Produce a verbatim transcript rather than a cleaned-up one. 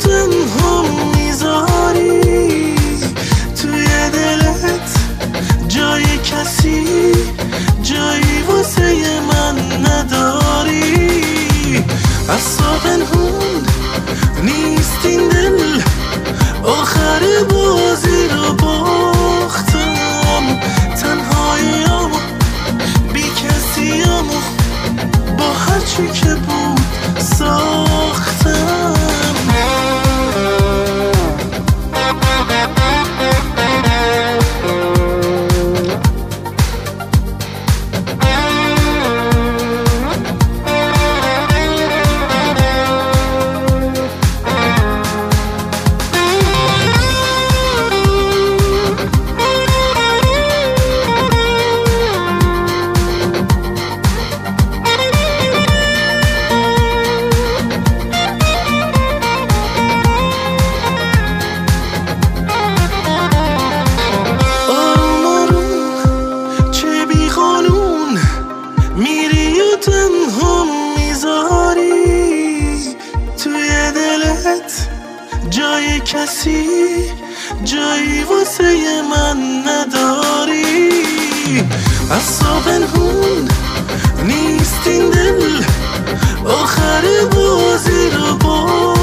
تنها میذاری توی دلت جای کسی، جایی واسه من نداری. اصلا پنهون نیست این دل، آخر بازی رو باختم. تنهاییامو بی کسیامو با هرچی که بود ساختم. میری و تنها میذاری توی دلت جای کسی، جایی واسه من نداری. اصلا پنهون نیست این دل، آخر بازی رو با